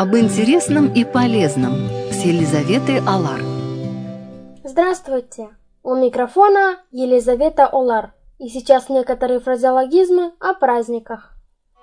Об интересном и полезном с Елизаветой Олар. Здравствуйте! У микрофона Елизавета Олар. И сейчас некоторые фразеологизмы о праздниках.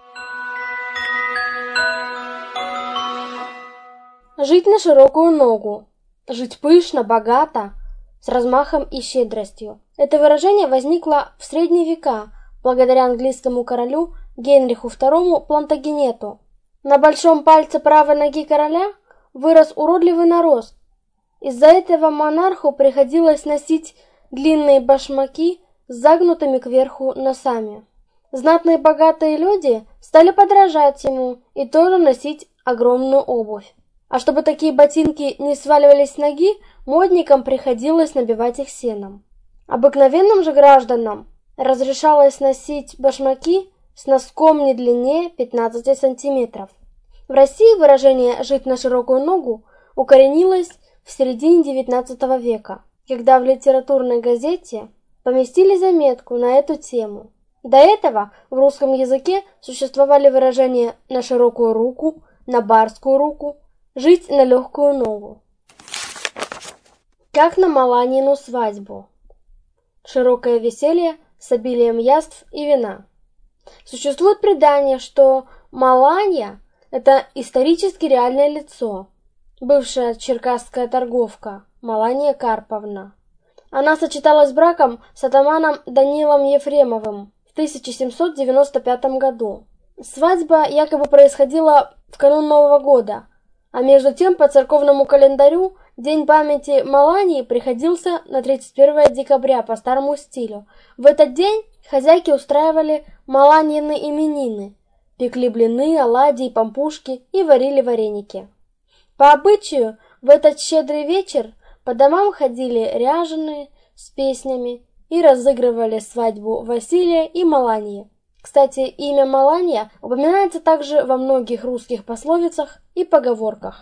Жить на широкую ногу. Жить пышно, богато, с размахом и щедростью. Это выражение возникло в средние века благодаря английскому королю Генриху II Плантагенету. На большом пальце правой ноги короля вырос уродливый нарост. Из-за этого монарху приходилось носить длинные башмаки с загнутыми кверху носами. Знатные богатые люди стали подражать ему и тоже носить огромную обувь. А чтобы такие ботинки не сваливались с ноги, модникам приходилось набивать их сеном. Обыкновенным же гражданам разрешалось носить башмаки с носком не длиннее 15 сантиметров. В России выражение «жить на широкую ногу» укоренилось в середине XIX века, когда в литературной газете поместили заметку на эту тему. До этого в русском языке существовали выражения «на широкую руку», «на барскую руку», «жить на легкую ногу». Как на Маланьину свадьбу. Широкое веселье с обилием яств и вина. Существует предание, что Маланья – это исторически реальное лицо, бывшая черкасская торговка Маланья Карповна. Она сочеталась браком с атаманом Данилом Ефремовым в 1795 году. Свадьба якобы происходила в канун Нового года, а между тем по церковному календарю День памяти Маланьи приходился на 31 декабря по старому стилю. В этот день хозяйки устраивали Маланьины именины, пекли блины, оладьи, пампушки и варили вареники. По обычаю, в этот щедрый вечер по домам ходили ряженые с песнями и разыгрывали свадьбу Василия и Маланьи. Кстати, имя Маланья упоминается также во многих русских пословицах и поговорках.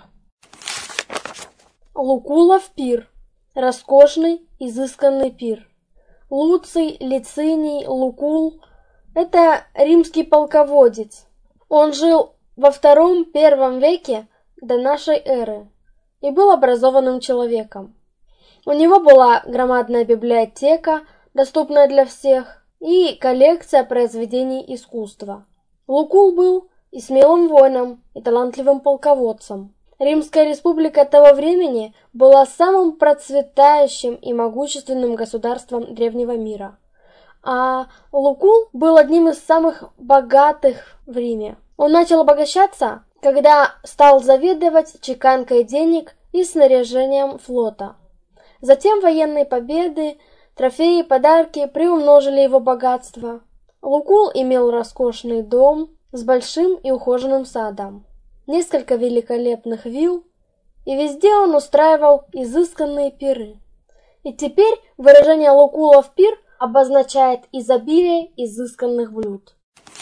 Лукулов пир. Роскошный, изысканный пир. Луций, Лициний, Лукул – это римский полководец. Он жил во II-I веке до нашей эры и был образованным человеком. У него была громадная библиотека, доступная для всех, и коллекция произведений искусства. Лукул был и смелым воином, и талантливым полководцем. Римская республика того времени была самым процветающим и могущественным государством древнего мира. А Лукул был одним из самых богатых в Риме. Он начал обогащаться, когда стал заведовать чеканкой денег и снаряжением флота. Затем военные победы, трофеи и подарки приумножили его богатство. Лукул имел роскошный дом с большим и ухоженным садом, несколько великолепных вилл, и везде он устраивал изысканные пиры. И теперь выражение «Лукулов пир» обозначает изобилие изысканных блюд.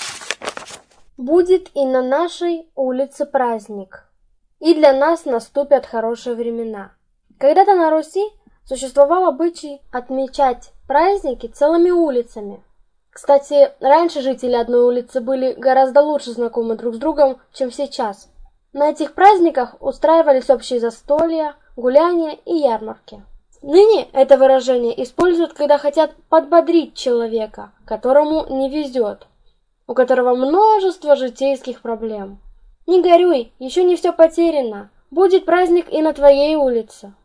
Будет и на нашей улице праздник, и для нас наступят хорошие времена. Когда-то на Руси существовал обычай отмечать праздники целыми улицами. Кстати, раньше жители одной улицы были гораздо лучше знакомы друг с другом, чем сейчас. На этих праздниках устраивались общие застолья, гуляния и ярмарки. Ныне это выражение используют, когда хотят подбодрить человека, которому не везет, у которого множество житейских проблем. Не горюй, еще не все потеряно, будет праздник и на твоей улице.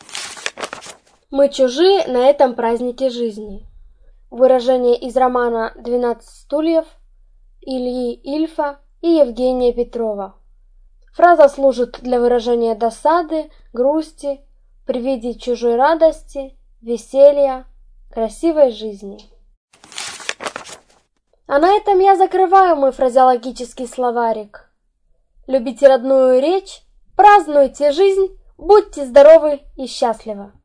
Мы чужие на этом празднике жизни. Выражение из романа «12 стульев» Ильи Ильфа и Евгения Петрова. Фраза служит для выражения досады, грусти, при виде чужой радости, веселья, красивой жизни. А на этом я закрываю мой фразеологический словарик. Любите родную речь, празднуйте жизнь, будьте здоровы и счастливы.